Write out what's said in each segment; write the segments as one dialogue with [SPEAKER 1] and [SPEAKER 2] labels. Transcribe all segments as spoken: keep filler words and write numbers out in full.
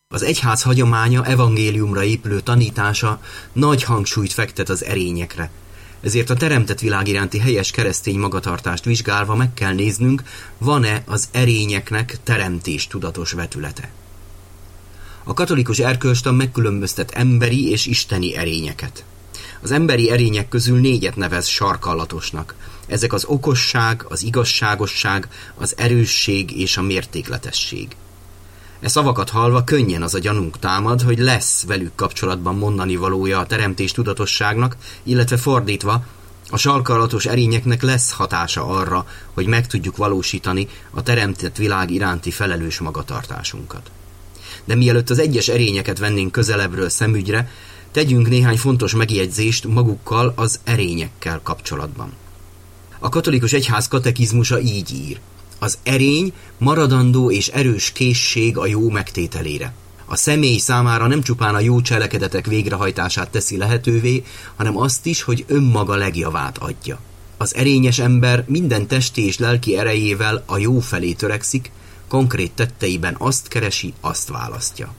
[SPEAKER 1] Az egyház hagyománya, evangéliumra épülő tanítása nagy hangsúlyt fektet az erényekre. Ezért a teremtett világ iránti helyes keresztény magatartást vizsgálva meg kell néznünk, van-e az erényeknek teremtés tudatos vetülete. A katolikus erkölcstan megkülönböztet emberi és isteni erényeket. Az emberi erények közül négyet nevez sarkallatosnak. Ezek az okosság, az igazságosság, az erősség és a mértékletesség. E szavakat hallva könnyen az a gyanunk támad, hogy lesz velük kapcsolatban mondani valója a teremtés tudatosságnak, illetve fordítva, a sarkallatos erényeknek lesz hatása arra, hogy meg tudjuk valósítani a teremtett világ iránti felelős magatartásunkat. De mielőtt az egyes erényeket vennénk közelebbről szemügyre, tegyünk néhány fontos megjegyzést magukkal, az erényekkel kapcsolatban. A katolikus egyház katekizmusa így ír: az erény maradandó és erős készség a jó megtételére. A személy számára nem csupán a jó cselekedetek végrehajtását teszi lehetővé, hanem azt is, hogy önmaga legjavát adja. Az erényes ember minden testi és lelki erejével a jó felé törekszik, konkrét tetteiben azt keresi, azt választja.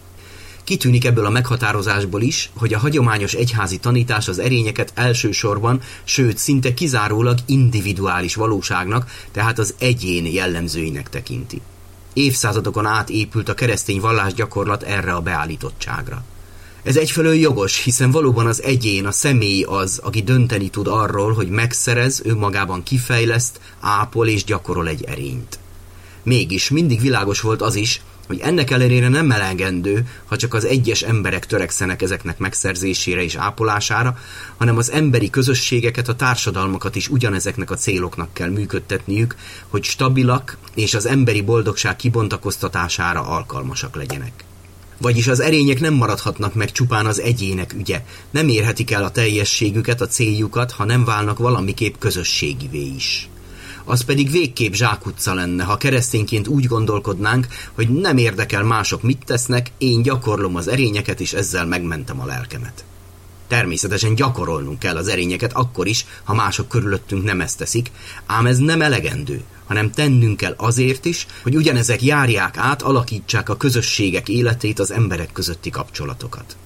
[SPEAKER 1] Kitűnik ebből a meghatározásból is, hogy a hagyományos egyházi tanítás az erényeket elsősorban, sőt szinte kizárólag individuális valóságnak, tehát az egyén jellemzőinek tekinti. Évszázadokon át épült a keresztény vallásgyakorlat erre a beállítottságra. Ez egyfelől jogos, hiszen valóban az egyén, a személy az, aki dönteni tud arról, hogy megszerez, önmagában kifejleszt, ápol és gyakorol egy erényt. Mégis mindig világos volt az is, hogy ennek ellenére nem elegendő, ha csak az egyes emberek törekszenek ezeknek megszerzésére és ápolására, hanem az emberi közösségeket, a társadalmakat is ugyanezeknek a céloknak kell működtetniük, hogy stabilak és az emberi boldogság kibontakoztatására alkalmasak legyenek. Vagyis az erények nem maradhatnak meg csupán az egyének ügye, nem érhetik el a teljességüket, a céljukat, ha nem válnak valamiképp közösségivé is. Az pedig végképp zsákutca lenne, ha keresztényként úgy gondolkodnánk, hogy nem érdekel mások mit tesznek, én gyakorlom az erényeket, és ezzel megmentem a lelkemet. Természetesen gyakorolnunk kell az erényeket akkor is, ha mások körülöttünk nem ezt teszik, ám ez nem elegendő, hanem tennünk kell azért is, hogy ugyanezek járják át, alakítsák a közösségek életét, az emberek közötti kapcsolatokat.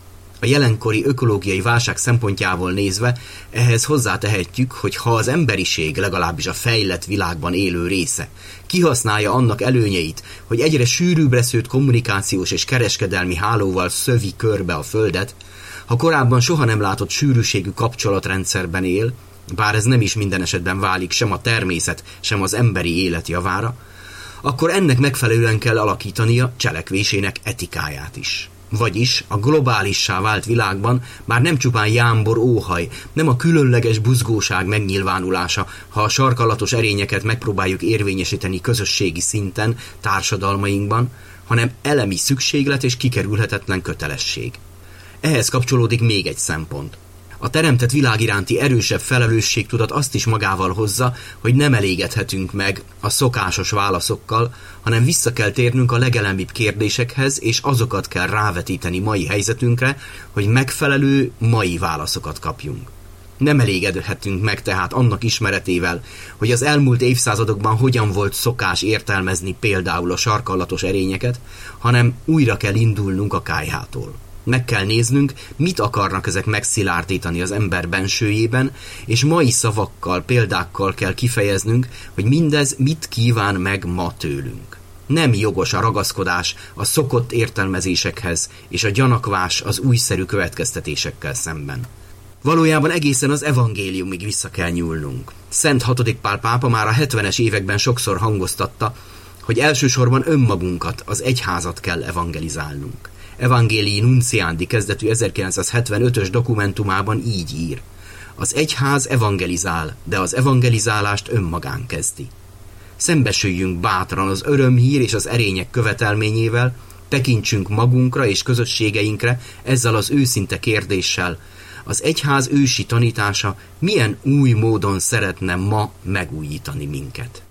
[SPEAKER 1] A jelenkori ökológiai válság szempontjából nézve ehhez hozzátehetjük, hogy ha az emberiség, legalábbis a fejlett világban élő része kihasználja annak előnyeit, hogy egyre sűrűbbre szőtt kommunikációs és kereskedelmi hálóval szövi körbe a Földet, ha korábban soha nem látott sűrűségű kapcsolatrendszerben él, bár ez nem is minden esetben válik sem a természet, sem az emberi élet javára, akkor ennek megfelelően kell alakítania cselekvésének etikáját is. Vagyis a globálissá vált világban már nem csupán jámbor óhaj, nem a különleges buzgóság megnyilvánulása, ha a sarkallatos erényeket megpróbáljuk érvényesíteni közösségi szinten, társadalmainkban, hanem elemi szükséglet és kikerülhetetlen kötelesség. Ehhez kapcsolódik még egy szempont. A teremtett világ iránti erősebb felelősségtudat azt is magával hozza, hogy nem elégedhetünk meg a szokásos válaszokkal, hanem vissza kell térnünk a legelemibb kérdésekhez, és azokat kell rávetíteni mai helyzetünkre, hogy megfelelő mai válaszokat kapjunk. Nem elégedhetünk meg tehát annak ismeretével, hogy az elmúlt évszázadokban hogyan volt szokás értelmezni például a sarkallatos erényeket, hanem újra kell indulnunk a kályhától. Meg kell néznünk, mit akarnak ezek megszilárdítani az ember bensőjében, és mai szavakkal, példákkal kell kifejeznünk, hogy mindez mit kíván meg ma tőlünk. Nem jogos a ragaszkodás a szokott értelmezésekhez, és a gyanakvás az újszerű következtetésekkel szemben. Valójában egészen az evangéliumig vissza kell nyúlnunk. Szent hatodik Pál pápa már a hetvenes években sokszor hangoztatta, hogy elsősorban önmagunkat, az egyházat kell evangelizálnunk. Evangelii Nunciandi kezdetű ezerkilencszázhetvenötös dokumentumában így ír: az egyház evangelizál, de az evangelizálást önmagán kezdi. Szembesüljünk bátran az örömhír és az erények követelményével, tekintsünk magunkra és közösségeinkre ezzel az őszinte kérdéssel: az egyház ősi tanítása milyen új módon szeretne ma megújítani minket?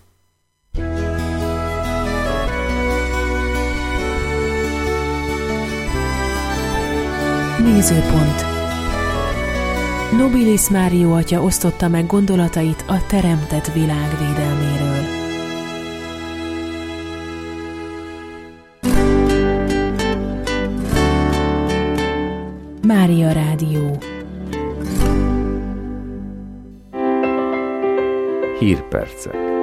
[SPEAKER 2] Nézőpont. Nobilis Mário atya osztotta meg gondolatait a teremtett világ védelméről. Mária Rádió.
[SPEAKER 3] Hírpercek.